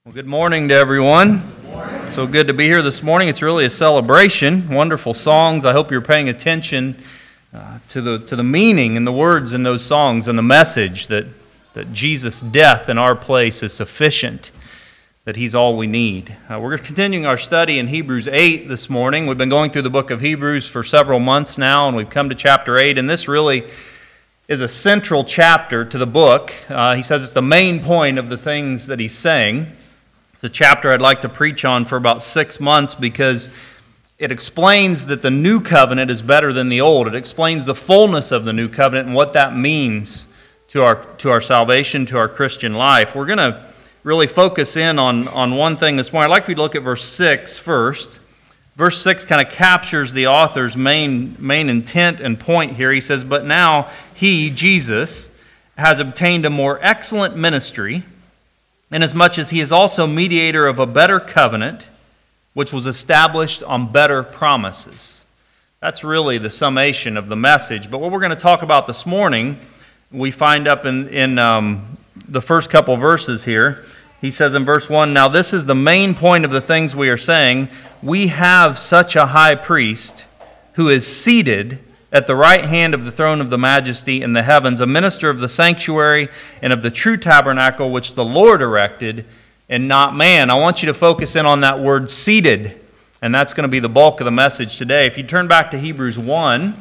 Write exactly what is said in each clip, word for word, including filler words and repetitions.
Well, good morning to everyone. Good morning. So good to be here this morning. It's really a celebration. Wonderful songs. I hope you're paying attention uh, to the to the meaning and the words in those songs and the message that, that Jesus' death in our place is sufficient, that He's all we need. Uh, we're continuing our study in Hebrews eight this morning. We've been going through the book of Hebrews for several months now, and we've come to chapter eight, and this really is a central chapter to the book. Uh, he says it's the main point of the things that he's saying. It's a chapter I'd like to preach on for about six months because it explains that the new covenant is better than the old. It explains the fullness of the new covenant and what that means to our to our salvation, to our Christian life. We're going to really focus in on, on one thing this morning. I'd like for you to look at verse six first. Verse six kind of captures the author's main, main intent and point here. He says, "But now he, Jesus, has obtained a more excellent ministry, inasmuch as he is also mediator of a better covenant, which was established on better promises." That's really the summation of the message. But what we're going to talk about this morning, we find up in, in um, the first couple verses here. He says in verse one, "Now this is the main point of the things we are saying. We have such a high priest who is seated at the right hand of the throne of the majesty in the heavens, a minister of the sanctuary and of the true tabernacle which the Lord erected and not man." I want you to focus in on that word seated, and that's going to be the bulk of the message today. If you turn back to Hebrews one,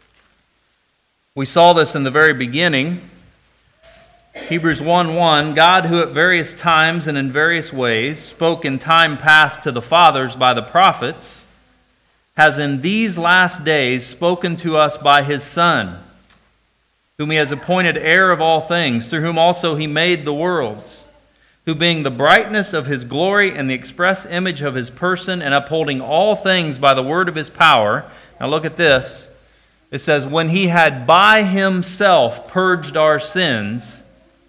we saw this in the very beginning. Hebrews one one, "God, who at various times and in various ways spoke in time past to the fathers by the prophets, has in these last days spoken to us by His Son, whom He has appointed heir of all things, through whom also He made the worlds, who being the brightness of His glory and the express image of His person, and upholding all things by the word of His power." Now look at this. It says, "When He had by Himself purged our sins,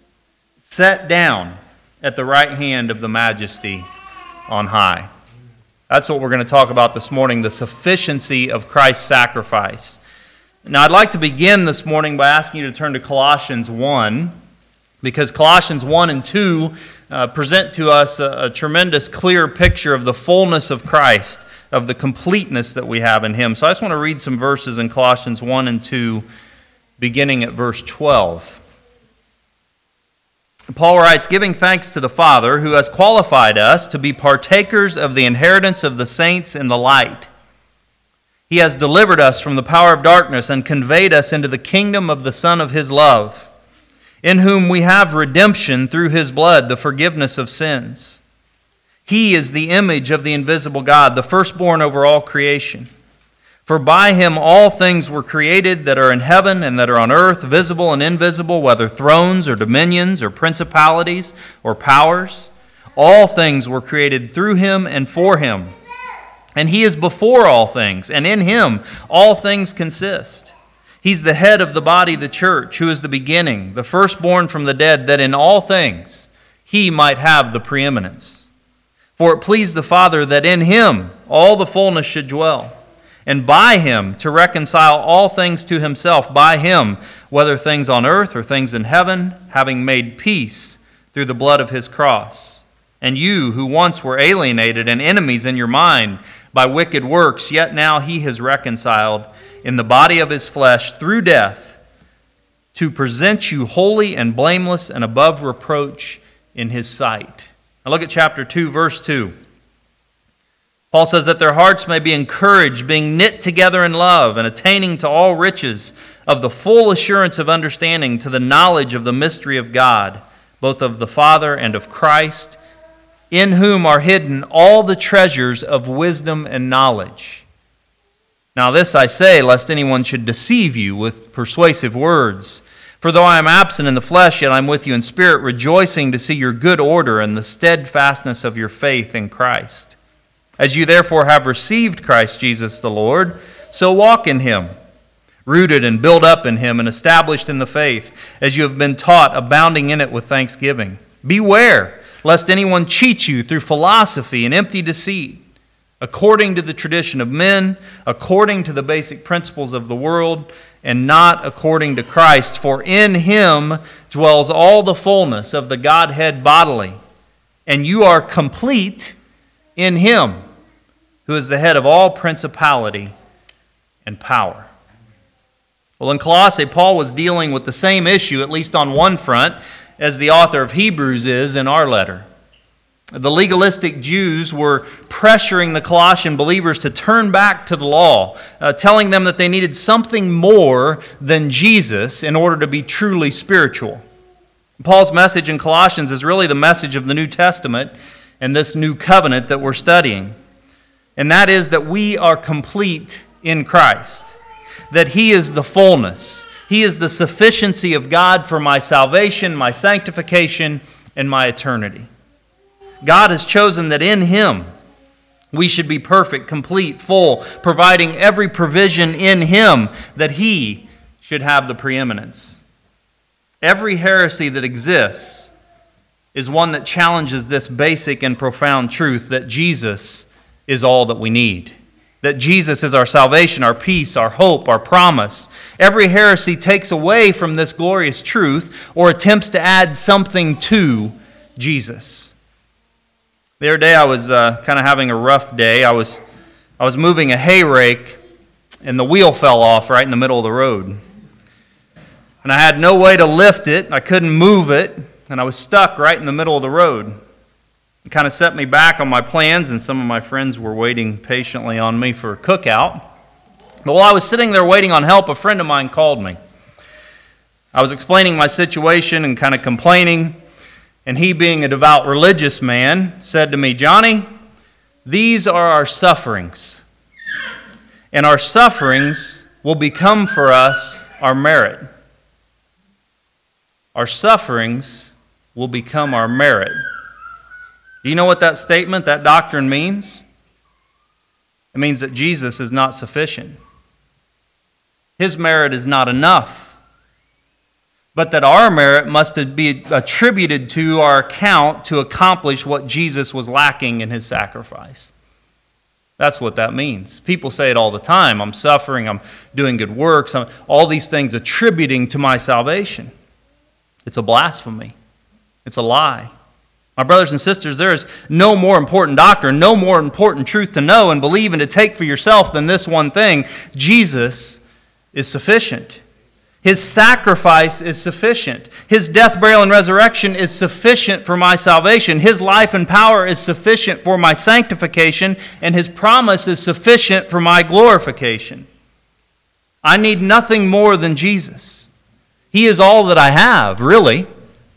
sat down at the right hand of the majesty on high." That's what we're going to talk about this morning, the sufficiency of Christ's sacrifice. Now, I'd like to begin this morning by asking you to turn to Colossians one, because Colossians one and two uh, present to us a, a tremendous clear picture of the fullness of Christ, of the completeness that we have in Him. So I just want to read some verses in Colossians one and two, beginning at verse twelve. Paul writes, "Giving thanks to the Father, who has qualified us to be partakers of the inheritance of the saints in the light. He has delivered us from the power of darkness and conveyed us into the kingdom of the Son of His love, in whom we have redemption through His blood, the forgiveness of sins. He is the image of the invisible God, the firstborn over all creation. For by Him all things were created that are in heaven and that are on earth, visible and invisible, whether thrones or dominions or principalities or powers. All things were created through Him and for Him. And He is before all things, and in Him all things consist. He's the head of the body, the church, who is the beginning, the firstborn from the dead, that in all things He might have the preeminence. For it pleased the Father that in Him all the fullness should dwell, and by Him to reconcile all things to Himself, by Him, whether things on earth or things in heaven, having made peace through the blood of His cross. And you, who once were alienated and enemies in your mind by wicked works, yet now He has reconciled in the body of His flesh through death, to present you holy and blameless and above reproach in His sight." Now look at chapter two, verse two. Paul says that their hearts may be encouraged, being knit together in love, and attaining to all riches of the full assurance of understanding, to the knowledge of the mystery of God, both of the Father and of Christ, in whom are hidden all the treasures of wisdom and knowledge. Now this I say, lest anyone should deceive you with persuasive words. For though I am absent in the flesh, yet I am with you in spirit, rejoicing to see your good order and the steadfastness of your faith in Christ. As you therefore have received Christ Jesus the Lord, so walk in Him, rooted and built up in Him and established in the faith, as you have been taught, abounding in it with thanksgiving. Beware, lest anyone cheat you through philosophy and empty deceit, according to the tradition of men, according to the basic principles of the world, and not according to Christ. For in Him dwells all the fullness of the Godhead bodily, and you are complete in him, who is the head of all principality and power. Well, in Colossae, Paul was dealing with the same issue, at least on one front, as the author of Hebrews is in our letter. The legalistic Jews were pressuring the Colossian believers to turn back to the law, uh, telling them that they needed something more than Jesus in order to be truly spiritual. Paul's message in Colossians is really the message of the New Testament and this new covenant that we're studying. And that is that we are complete in Christ, that He is the fullness. He is the sufficiency of God for my salvation, my sanctification, and my eternity. God has chosen that in Him we should be perfect, complete, full, providing every provision in Him that He should have the preeminence. Every heresy that exists is one that challenges this basic and profound truth that Jesus is all that we need. That Jesus is our salvation, our peace, our hope, our promise. Every heresy takes away from this glorious truth or attempts to add something to Jesus. The other day I was uh, kind of having a rough day. I was, I was moving a hay rake and the wheel fell off right in the middle of the road. And I had no way to lift it. I couldn't move it. And I was stuck right in the middle of the road. It kind of set me back on my plans, and some of my friends were waiting patiently on me for a cookout. But while I was sitting there waiting on help, a friend of mine called me. I was explaining my situation and kind of complaining, and he, being a devout religious man, said to me, "Johnny, these are our sufferings, and our sufferings will become for us our merit." Our sufferings will become our merit. Do you know what that statement, that doctrine means? It means that Jesus is not sufficient. His merit is not enough. But that our merit must be attributed to our account to accomplish what Jesus was lacking in His sacrifice. That's what that means. People say it all the time. I'm suffering, I'm doing good works, I'm, all these things attributing to my salvation. It's a blasphemy. It's a lie. My brothers and sisters, there is no more important doctrine, no more important truth to know and believe and to take for yourself than this one thing. Jesus is sufficient. His sacrifice is sufficient. His death, burial, and resurrection is sufficient for my salvation. His life and power is sufficient for my sanctification, and His promise is sufficient for my glorification. I need nothing more than Jesus. He is all that I have, really.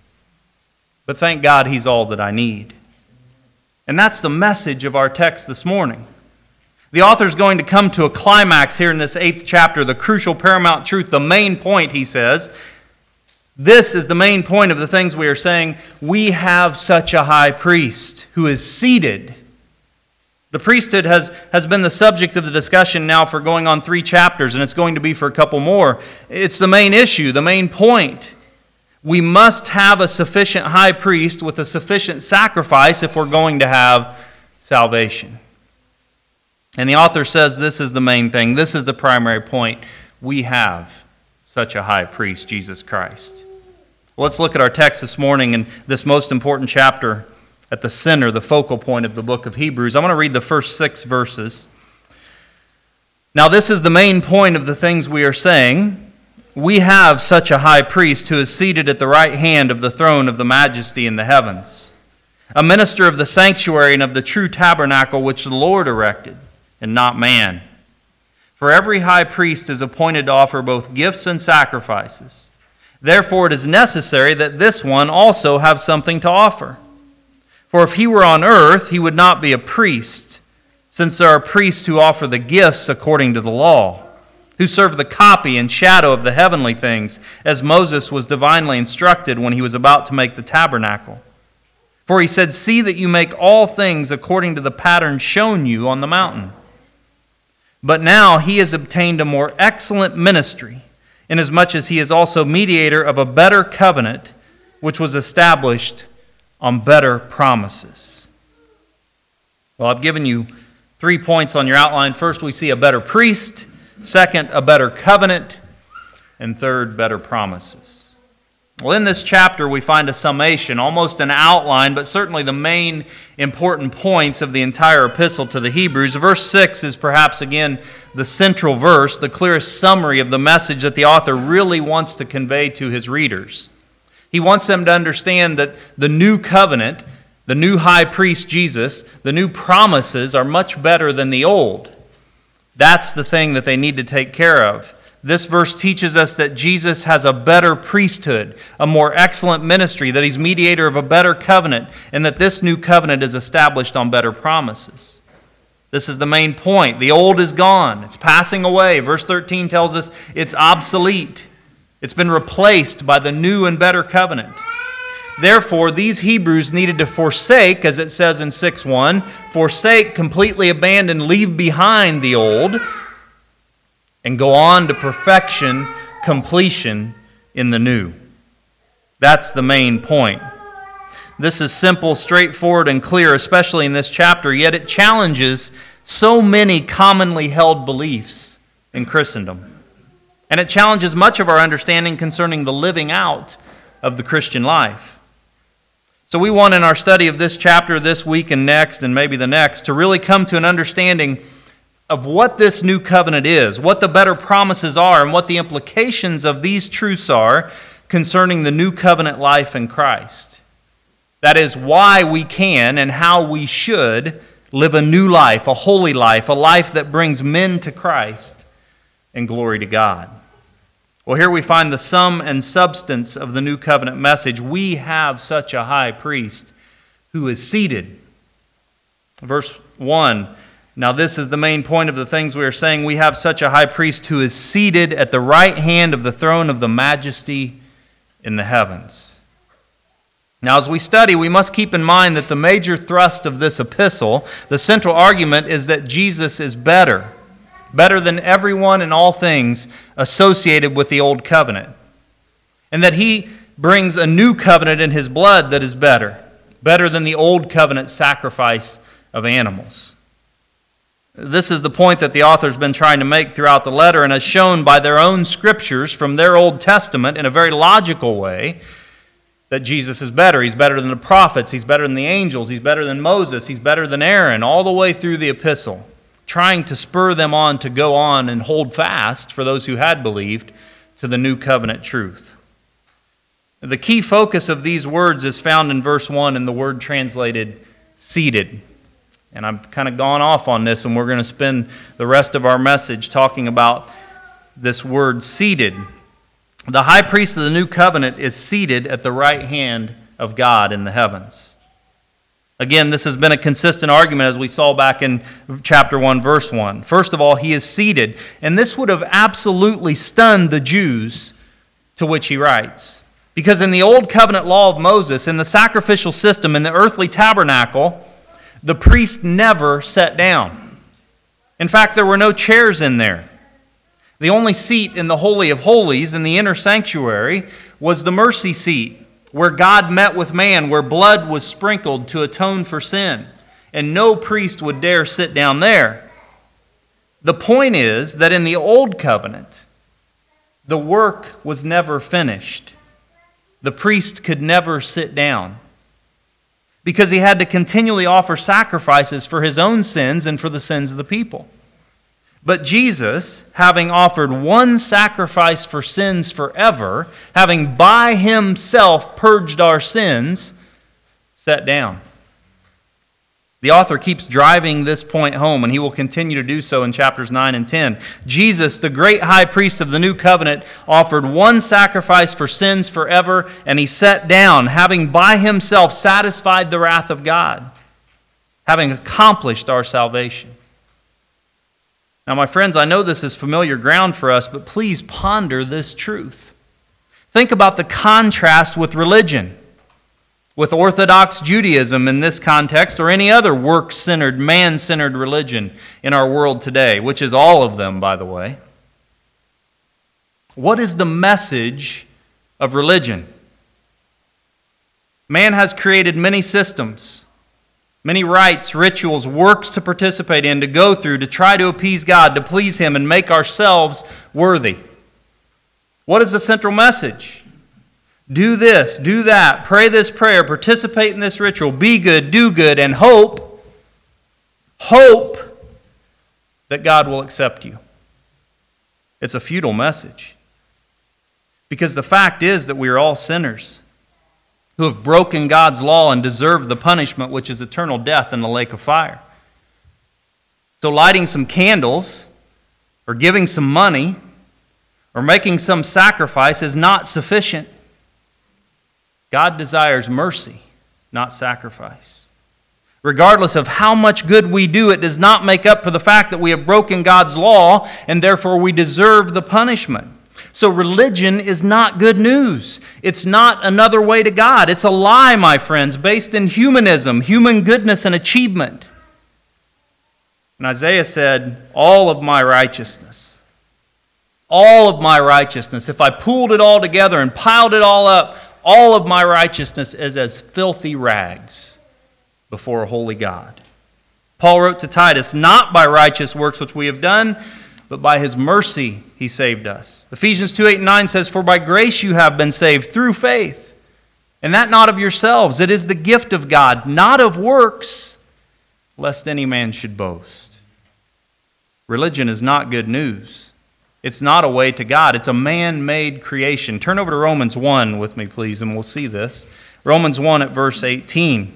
But thank God He's all that I need. And that's the message of our text this morning. The author's going to come to a climax here in this eighth chapter, the crucial paramount truth, the main point, he says. This is the main point of the things we are saying. We have such a high priest who is seated. The priesthood has, has been the subject of the discussion now for going on three chapters, and it's going to be for a couple more. It's the main issue, the main point. We must have a sufficient high priest with a sufficient sacrifice if we're going to have salvation. And the author says this is the main thing. This is the primary point. We have such a high priest, Jesus Christ. Well, let's look at our text this morning in this most important chapter at the center, the focal point of the book of Hebrews. I'm going to read the first six verses. Now, this is the main point of the things we are saying. We have such a high priest who is seated at the right hand of the throne of the majesty in the heavens, a minister of the sanctuary and of the true tabernacle which the Lord erected, and not man. For every high priest is appointed to offer both gifts and sacrifices. Therefore it is necessary that this one also have something to offer. For if he were on earth, he would not be a priest, since there are priests who offer the gifts according to the law, who serve the copy and shadow of the heavenly things, as Moses was divinely instructed when he was about to make the tabernacle. For he said, "See that you make all things according to the pattern shown you on the mountain." But now he has obtained a more excellent ministry, inasmuch as he is also mediator of a better covenant, which was established on better promises. Well, I've given you three points on your outline. First, we see a better priest. Second, a better covenant. And third, better promises. Well, in this chapter, we find a summation, almost an outline, but certainly the main important points of the entire epistle to the Hebrews. Verse six is perhaps, again, the central verse, the clearest summary of the message that the author really wants to convey to his readers. He wants them to understand that the new covenant, the new high priest Jesus, the new promises are much better than the old. That's the thing that they need to take care of. This verse teaches us that Jesus has a better priesthood, a more excellent ministry, that he's mediator of a better covenant, and that this new covenant is established on better promises. This is the main point. The old is gone. It's passing away. Verse thirteen tells us it's obsolete. It's been replaced by the new and better covenant. Therefore, these Hebrews needed to forsake, as it says in six one, forsake, completely abandon, leave behind the old, and go on to perfection, completion in the new. That's the main point. This is simple, straightforward, and clear, especially in this chapter, yet it challenges so many commonly held beliefs in Christendom. And it challenges much of our understanding concerning the living out of the Christian life. So we want in our study of this chapter this week and next, and maybe the next, to really come to an understanding of what this new covenant is, what the better promises are, and what the implications of these truths are concerning the new covenant life in Christ. That is, why we can and how we should live a new life, a holy life, a life that brings men to Christ and glory to God. Well, here we find the sum and substance of the new covenant message. We have such a high priest who is seated. Verse one, now this is the main point of the things we are saying. We have such a high priest who is seated at the right hand of the throne of the majesty in the heavens. Now, as we study, we must keep in mind that the major thrust of this epistle, the central argument, is that Jesus is better, better than everyone and all things associated with the old covenant, and that he brings a new covenant in his blood that is better, better than the old covenant sacrifice of animals. This is the point that the author's been trying to make throughout the letter, and as shown by their own scriptures from their Old Testament in a very logical way, that Jesus is better. He's better than the prophets. He's better than the angels. He's better than Moses. He's better than Aaron, all the way through the epistle, trying to spur them on to go on and hold fast, for those who had believed, to the new covenant truth. The key focus of these words is found in verse one in the word translated seated. And I've kind of gone off on this, and we're going to spend the rest of our message talking about this word seated. The high priest of the new covenant is seated at the right hand of God in the heavens. Again, this has been a consistent argument as we saw back in chapter one, verse one. First of all, he is seated, and this would have absolutely stunned the Jews to which he writes. Because in the old covenant law of Moses, in the sacrificial system, in the earthly tabernacle, the priest never sat down. In fact, there were no chairs in there. The only seat in the Holy of Holies, in the inner sanctuary, was the mercy seat, where God met with man, where blood was sprinkled to atone for sin. And no priest would dare sit down there. The point is that in the old covenant, the work was never finished. The priest could never sit down, because he had to continually offer sacrifices for his own sins and for the sins of the people. But Jesus, having offered one sacrifice for sins forever, having by himself purged our sins, sat down. The author keeps driving this point home, and he will continue to do so in chapters nine and ten. Jesus, the great high priest of the new covenant, offered one sacrifice for sins forever, and he sat down, having by himself satisfied the wrath of God, having accomplished our salvation. Now, my friends, I know this is familiar ground for us, but please ponder this truth. Think about the contrast with religion, with Orthodox Judaism in this context, or any other work-centered, man-centered religion in our world today, which is all of them, by the way. What is the message of religion? Man has created many systems, many rites, rituals, works to participate in, to go through, to try to appease God, to please him, and make ourselves worthy. What is the central message? do this, do that, pray this prayer, participate in this ritual, be good, do good, and hope, hope that God will accept you. It's a futile message. Because the fact is that we are all sinners who have broken God's law and deserve the punishment, which is eternal death in the lake of fire. So lighting some candles or giving some money or making some sacrifice is not sufficient. God desires mercy, not sacrifice. Regardless of how much good we do, it does not make up for the fact that we have broken God's law and therefore we deserve the punishment. So religion is not good news. It's not another way to God. It's a lie, my friends, based in humanism, human goodness and achievement. And Isaiah said, all of my righteousness, all of my righteousness, if I pooled it all together and piled it all up, all of my righteousness is as filthy rags before a holy God. Paul wrote to Titus, not by righteous works which we have done, but by his mercy he saved us. Ephesians two, eight, and nine says, for by grace you have been saved through faith, and that not of yourselves. It is the gift of God, not of works, lest any man should boast. Religion is not good news. It's not a way to God. It's a man-made creation. Turn over to Romans one with me, please, and we'll see this. Romans one at verse eighteen.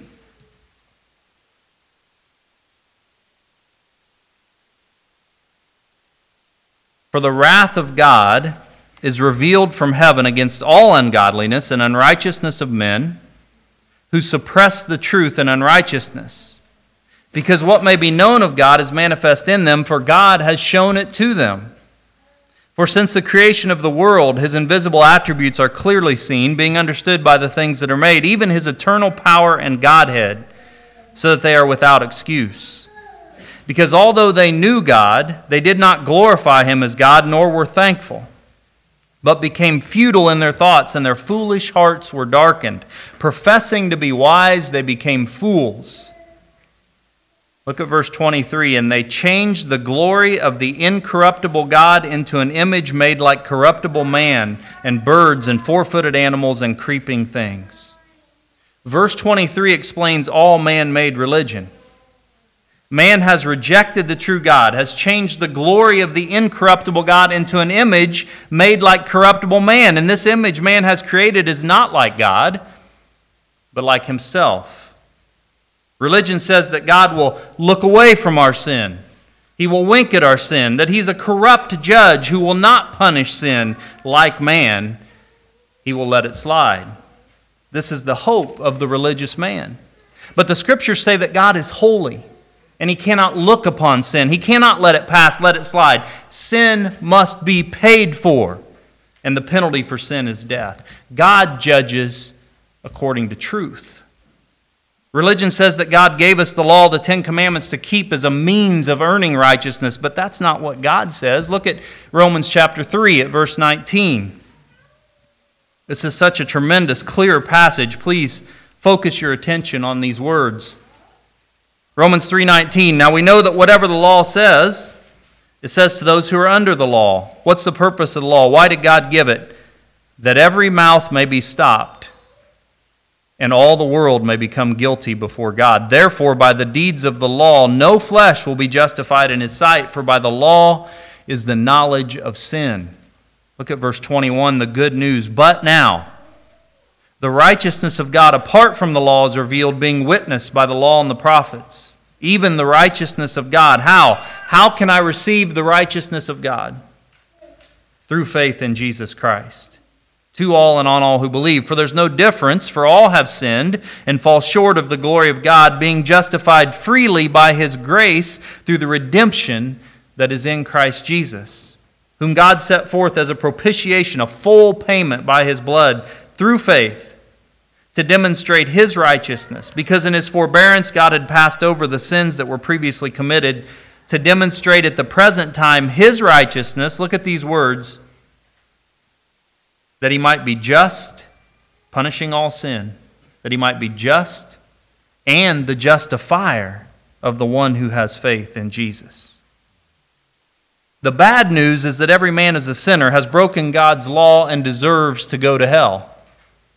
For the wrath of God is revealed from heaven against all ungodliness and unrighteousness of men who suppress the truth in unrighteousness. Because what may be known of God is manifest in them, for God has shown it to them. For since the creation of the world, his invisible attributes are clearly seen, being understood by the things that are made, even his eternal power and Godhead, so that they are without excuse. Because although they knew God, they did not glorify him as God, nor were thankful, but became futile in their thoughts, and their foolish hearts were darkened. Professing to be wise, they became fools. Look at verse twenty-three. And they changed the glory of the incorruptible God into an image made like corruptible man, and birds, and four-footed animals, and creeping things. Verse twenty-three explains all man-made religion. Man has rejected the true God, has changed the glory of the incorruptible God into an image made like corruptible man. And this image man has created is not like God, but like himself. Religion says that God will look away from our sin. He will wink at our sin, that he's a corrupt judge who will not punish sin like man. He will let it slide. This is the hope of the religious man. But the scriptures say that God is holy. And he cannot look upon sin. He cannot let it pass, let it slide. Sin must be paid for. And the penalty for sin is death. God judges according to truth. Religion says that God gave us the law, the Ten Commandments, to keep as a means of earning righteousness. But that's not what God says. Look at Romans chapter three at verse nineteen. This is such a tremendous, clear passage. Please focus your attention on these words. Romans three nineteen, now we know that whatever the law says, it says to those who are under the law. What's the purpose of the law? Why did God give it? That every mouth may be stopped, and all the world may become guilty before God. Therefore, by the deeds of the law, no flesh will be justified in his sight, for by the law is the knowledge of sin. Look at verse twenty-one, the good news. But now, the righteousness of God apart from the law is revealed, being witnessed by the law and the prophets. Even the righteousness of God. How? How can I receive the righteousness of God? Through faith in Jesus Christ. To all and on all who believe. For there's no difference, for all have sinned and fall short of the glory of God, being justified freely by his grace through the redemption that is in Christ Jesus, whom God set forth as a propitiation, a full payment by his blood, through faith, to demonstrate his righteousness, because in his forbearance God had passed over the sins that were previously committed, to demonstrate at the present time his righteousness. Look at these words. That he might be just, punishing all sin, that he might be just and the justifier of the one who has faith in Jesus. The bad news is that every man is a sinner, has broken God's law, and deserves to go to hell.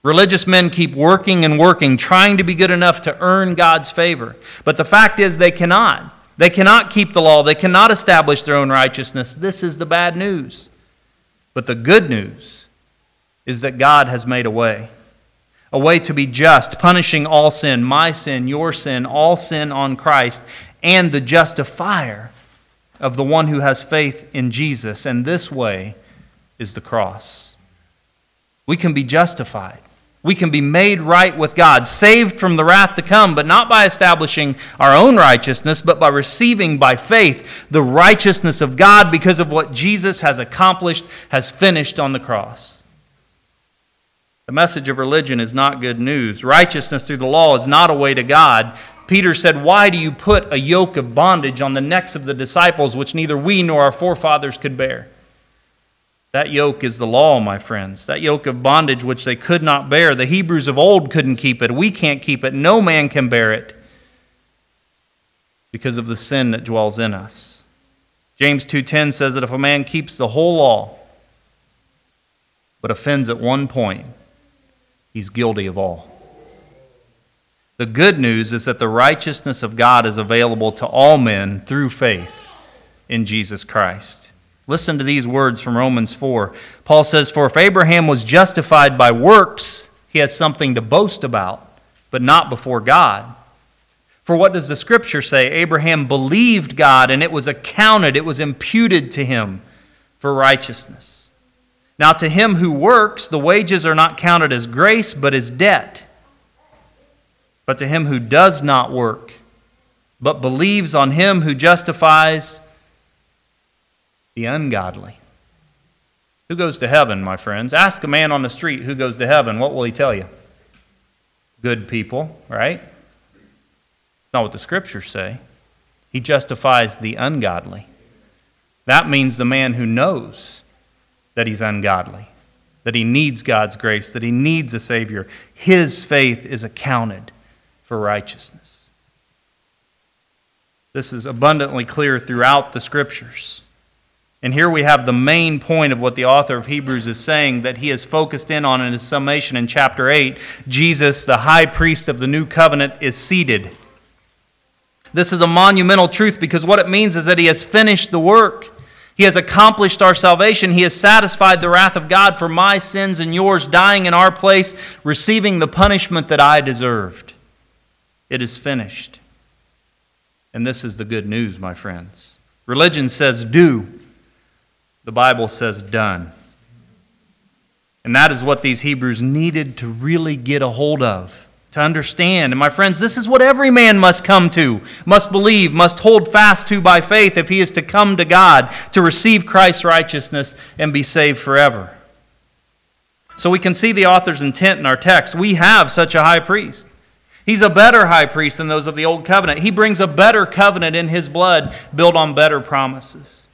Religious men keep working and working, trying to be good enough to earn God's favor. But the fact is they cannot. They cannot keep the law. They cannot establish their own righteousness. This is the bad news. But the good news is that God has made a way. A way to be just, punishing all sin, my sin, your sin, all sin on Christ, and the justifier of the one who has faith in Jesus. And this way is the cross. We can be justified. We can be made right with God, saved from the wrath to come, but not by establishing our own righteousness, but by receiving by faith the righteousness of God because of what Jesus has accomplished, has finished on the cross. The message of religion is not good news. Righteousness through the law is not a way to God. Peter said, "Why do you put a yoke of bondage on the necks of the disciples, which neither we nor our forefathers could bear?" That yoke is the law, my friends. That yoke of bondage which they could not bear. The Hebrews of old couldn't keep it. We can't keep it. No man can bear it because of the sin that dwells in us. James two ten says that if a man keeps the whole law but offends at one point, he's guilty of all. The good news is that the righteousness of God is available to all men through faith in Jesus Christ. Listen to these words from Romans four. Paul says, "For if Abraham was justified by works, he has something to boast about, but not before God. For what does the Scripture say? Abraham believed God, and it was accounted, it was imputed to him for righteousness. Now to him who works, the wages are not counted as grace, but as debt. But to him who does not work, but believes on him who justifies the ungodly." Who goes to heaven, my friends? Ask a man on the street who goes to heaven. What will he tell you? Good people, right? That's not what the Scriptures say. He justifies the ungodly. That means the man who knows that he's ungodly, that he needs God's grace, that he needs a Savior. His faith is accounted for righteousness. This is abundantly clear throughout the Scriptures. And here we have the main point of what the author of Hebrews is saying that he has focused in on in his summation in chapter eight. Jesus, the high priest of the new covenant, is seated. This is a monumental truth because what it means is that he has finished the work. He has accomplished our salvation. He has satisfied the wrath of God for my sins and yours, dying in our place, receiving the punishment that I deserved. It is finished. And this is the good news, my friends. Religion says do. The Bible says done. And that is what these Hebrews needed to really get a hold of, to understand. And my friends, this is what every man must come to, must believe, must hold fast to by faith if he is to come to God, to receive Christ's righteousness and be saved forever. So we can see the author's intent in our text. We have such a high priest. He's a better high priest than those of the old covenant. He brings a better covenant in his blood built on better promises.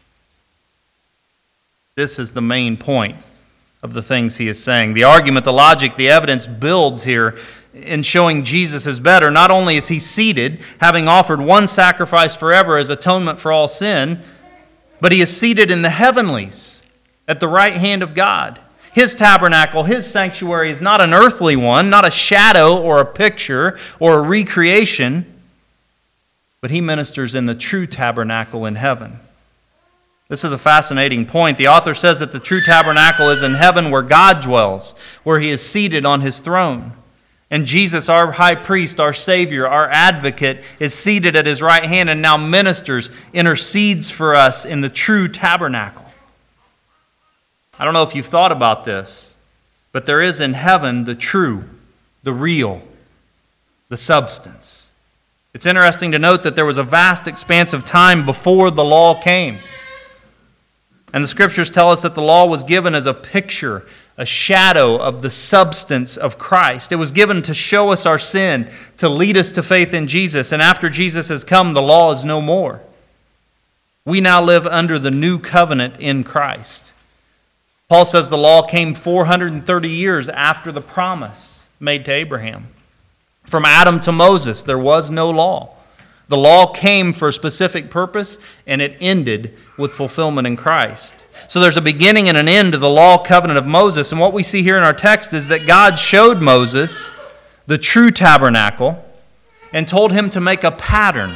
This is the main point of the things he is saying. The argument, the logic, the evidence builds here in showing Jesus is better. Not only is he seated, having offered one sacrifice forever as atonement for all sin, but he is seated in the heavenlies at the right hand of God. His tabernacle, his sanctuary is not an earthly one, not a shadow or a picture or a recreation, but he ministers in the true tabernacle in heaven. This is a fascinating point. The author says that the true tabernacle is in heaven where God dwells, where he is seated on his throne. And Jesus, our high priest, our Savior, our advocate, is seated at his right hand and now ministers, intercedes for us in the true tabernacle. I don't know if you've thought about this, but there is in heaven the true, the real, the substance. It's interesting to note that there was a vast expanse of time before the law came. And the Scriptures tell us that the law was given as a picture, a shadow of the substance of Christ. It was given to show us our sin, to lead us to faith in Jesus. And after Jesus has come, the law is no more. We now live under the new covenant in Christ. Paul says the law came four hundred thirty years after the promise made to Abraham. From Adam to Moses, there was no law. The law came for a specific purpose, and it ended with fulfillment in Christ. So there's a beginning and an end to the law covenant of Moses. And what we see here in our text is that God showed Moses the true tabernacle and told him to make a pattern,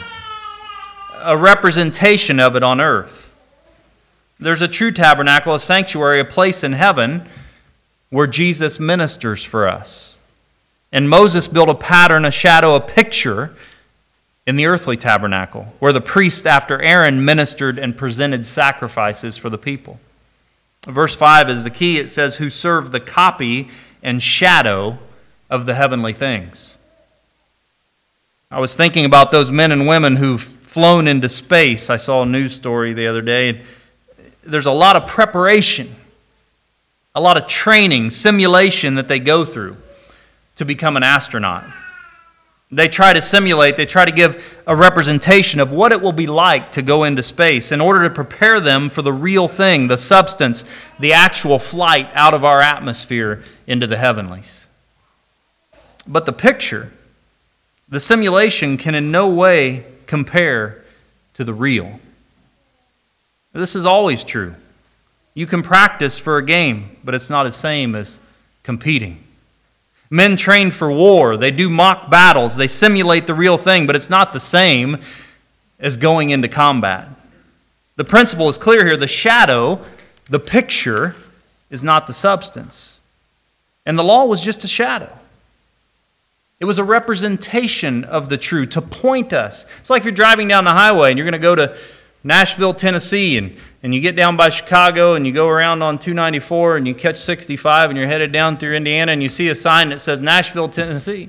a representation of it on earth. There's a true tabernacle, a sanctuary, a place in heaven where Jesus ministers for us. And Moses built a pattern, a shadow, a picture in the earthly tabernacle, where the priest after Aaron ministered and presented sacrifices for the people. Verse five is the key. It says, who serve the copy and shadow of the heavenly things. I was thinking about those men and women who've flown into space. I saw a news story the other day. There's a lot of preparation, a lot of training, simulation that they go through to become an astronaut. They try to simulate, they try to give a representation of what it will be like to go into space in order to prepare them for the real thing, the substance, the actual flight out of our atmosphere into the heavenlies. But the picture, the simulation can in no way compare to the real. This is always true. You can practice for a game, but it's not the same as competing. Men train for war. They do mock battles. They simulate the real thing, but it's not the same as going into combat. The principle is clear here. The shadow, the picture, is not the substance. And the law was just a shadow. It was a representation of the true to point us. It's like if you're driving down the highway and you're going to go to Nashville, Tennessee, and, and you get down by Chicago and you go around on two ninety-four and you catch sixty-five and you're headed down through Indiana and you see a sign that says Nashville, Tennessee.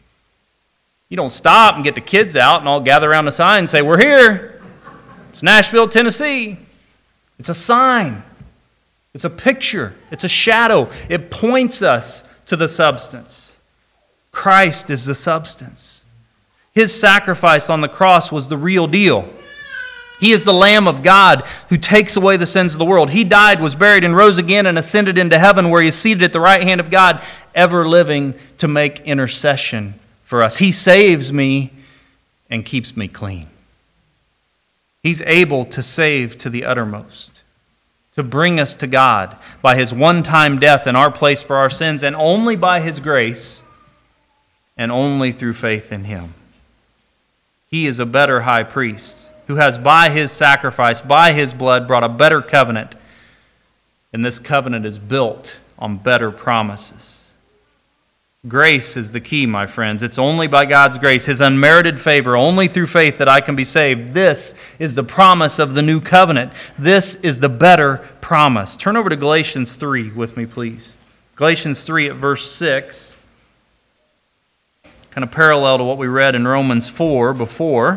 You don't stop and get the kids out and all gather around the sign and say, we're here. It's Nashville, Tennessee. It's a sign. It's a picture. It's a shadow. It points us to the substance. Christ is the substance. His sacrifice on the cross was the real deal. He is the Lamb of God who takes away the sins of the world. He died, was buried, and rose again and ascended into heaven, where he is seated at the right hand of God, ever living to make intercession for us. He saves me and keeps me clean. He's able to save to the uttermost, to bring us to God by his one-time death in our place for our sins, and only by his grace and only through faith in him. He is a better high priest who has by his sacrifice, by his blood, brought a better covenant. And this covenant is built on better promises. Grace is the key, my friends. It's only by God's grace, his unmerited favor, only through faith that I can be saved. This is the promise of the new covenant. This is the better promise. Turn over to Galatians three with me, please. Galatians three at verse six. Kind of parallel to what we read in Romans four before.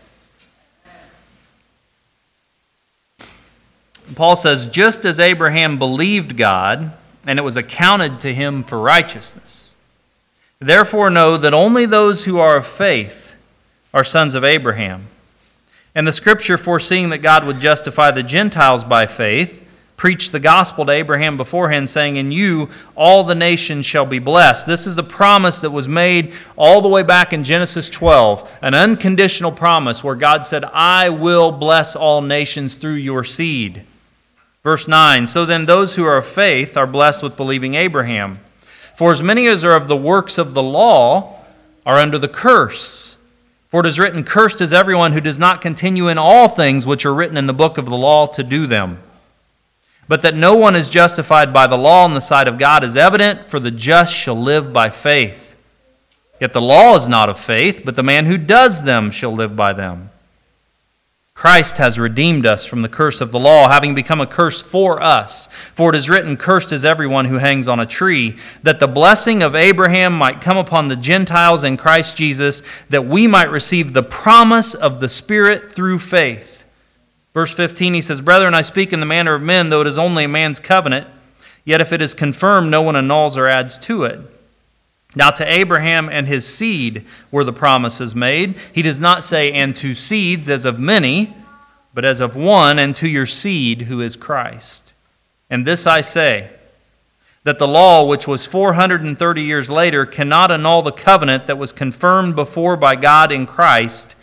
Paul says, just as Abraham believed God, and it was accounted to him for righteousness. Therefore know that only those who are of faith are sons of Abraham. And the scripture, foreseeing that God would justify the Gentiles by faith, preached the gospel to Abraham beforehand, saying, in you all the nations shall be blessed. This is a promise that was made all the way back in Genesis twelve, an unconditional promise where God said, I will bless all nations through your seed. Verse nine, so then those who are of faith are blessed with believing Abraham. For as many as are of the works of the law are under the curse. For it is written, cursed is everyone who does not continue in all things which are written in the book of the law to do them. But that no one is justified by the law in the sight of God is evident, for the just shall live by faith. Yet the law is not of faith, but the man who does them shall live by them. Christ has redeemed us from the curse of the law, having become a curse for us. For it is written, cursed is everyone who hangs on a tree, that the blessing of Abraham might come upon the Gentiles in Christ Jesus, that we might receive the promise of the Spirit through faith. Verse fifteen, he says, brethren, I speak in the manner of men, though it is only a man's covenant, yet if it is confirmed, no one annuls or adds to it. Now to Abraham and his seed were the promises made. He does not say, and to seeds as of many, but as of one, and to your seed who is Christ. And this I say, that the law, which was four hundred thirty years later, cannot annul the covenant that was confirmed before by God in Christ,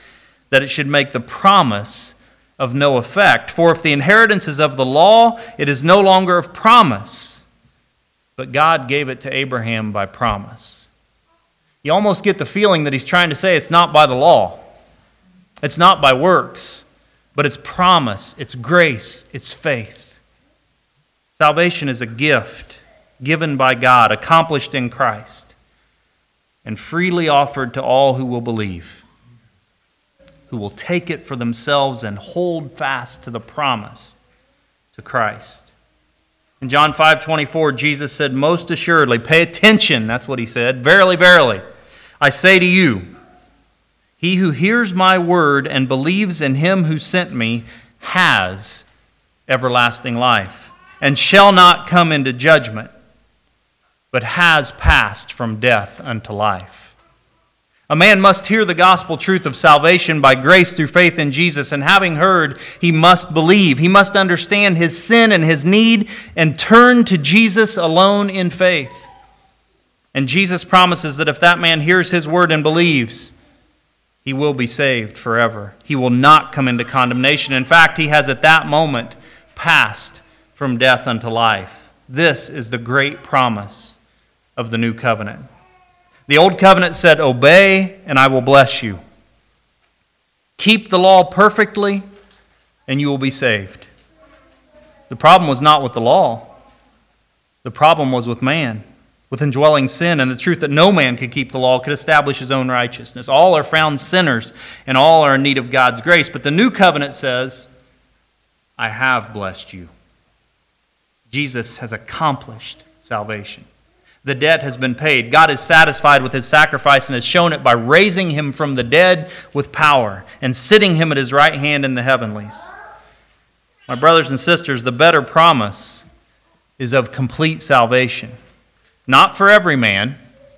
that it should make the promise of no effect. For if the inheritance is of the law, it is no longer of promise, but God gave it to Abraham by promise. You almost get the feeling that he's trying to say it's not by the law. It's not by works, but it's promise, it's grace, it's faith. Salvation is a gift given by God, accomplished in Christ, and freely offered to all who will believe, who will take it for themselves and hold fast to the promise to Christ. In John five twenty-four, Jesus said, most assuredly, pay attention, that's what he said, verily, verily, I say to you, he who hears my word and believes in him who sent me has everlasting life, and shall not come into judgment, but has passed from death unto life. A man must hear the gospel truth of salvation by grace through faith in Jesus, and having heard, he must believe. He must understand his sin and his need and turn to Jesus alone in faith. And Jesus promises that if that man hears his word and believes, he will be saved forever. He will not come into condemnation. In fact, he has at that moment passed from death unto life. This is the great promise of the new covenant. The old covenant said, obey and I will bless you. Keep the law perfectly and you will be saved. The problem was not with the law. The problem was with man, with indwelling sin and the truth that no man could keep the law, could establish his own righteousness. All are found sinners and all are in need of God's grace. But the new covenant says, I have blessed you. Jesus has accomplished salvation. The debt has been paid. God is satisfied with his sacrifice and has shown it by raising him from the dead with power and sitting him at his right hand in the heavenlies. My brothers and sisters, the better promise is of complete salvation. Not for every man,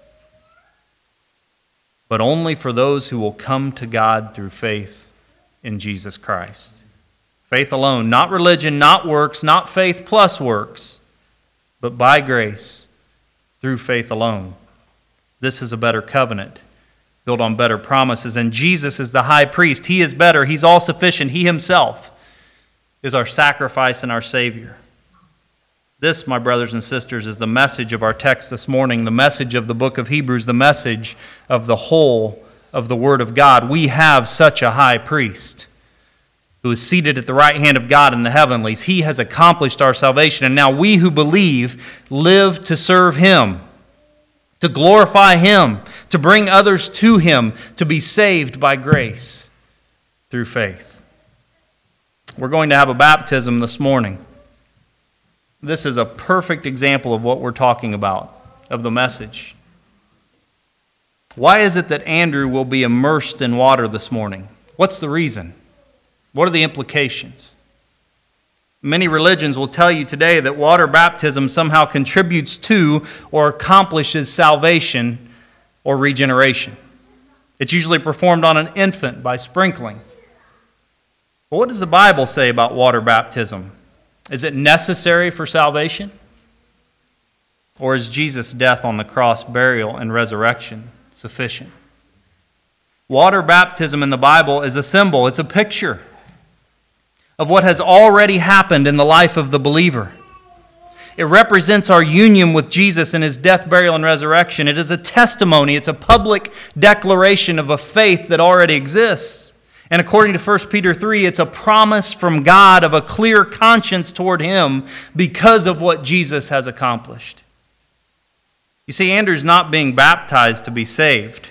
but only for those who will come to God through faith in Jesus Christ. Faith alone, not religion, not works, not faith plus works, but by grace through faith alone. This is a better covenant, built on better promises. And Jesus is the high priest. He is better. He's all sufficient. He himself is our sacrifice and our Savior. This, my brothers and sisters, is the message of our text this morning, the message of the book of Hebrews, the message of the whole of the Word of God. We have such a high priest who is seated at the right hand of God in the heavenlies. He has accomplished our salvation, and now we who believe live to serve him, to glorify him, to bring others to him, to be saved by grace through faith. We're going to have a baptism this morning. This is a perfect example of what we're talking about, of the message. Why is it that Andrew will be immersed in water this morning? What's the reason? What are the implications? Many religions will tell you today that water baptism somehow contributes to or accomplishes salvation or regeneration. It's usually performed on an infant by sprinkling. But what does the Bible say about water baptism? Is it necessary for salvation? Or is Jesus' death on the cross, burial, and resurrection sufficient? Water baptism in the Bible is a symbol, it's a picture of what has already happened in the life of the believer. It represents our union with Jesus in his death, burial, and resurrection. It is a testimony, it's a public declaration of a faith that already exists. And according to First Peter three, it's a promise from God of a clear conscience toward him because of what Jesus has accomplished. You see, Andrew's not being baptized to be saved.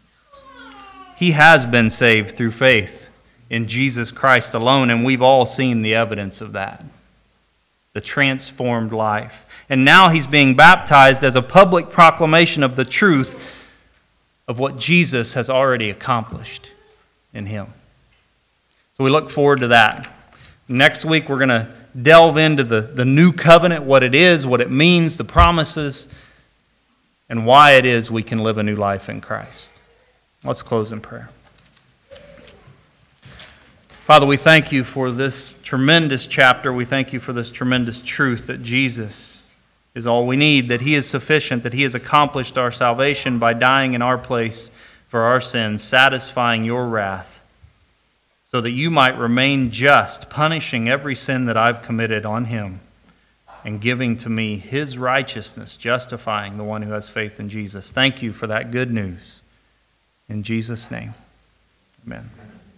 He has been saved through faith in Jesus Christ alone, and we've all seen the evidence of that, the transformed life. And now he's being baptized as a public proclamation of the truth of what Jesus has already accomplished in him. So we look forward to that. Next week we're going to delve into the, the new covenant, what it is, what it means, the promises, and why it is we can live a new life in Christ. Let's close in prayer. Father, we thank you for this tremendous chapter. We thank you for this tremendous truth that Jesus is all we need, that he is sufficient, that he has accomplished our salvation by dying in our place for our sins, satisfying your wrath. so that you might remain just, punishing every sin that I've committed on him, and giving to me his righteousness, justifying the one who has faith in Jesus. Thank you for that good news. In Jesus' name, amen.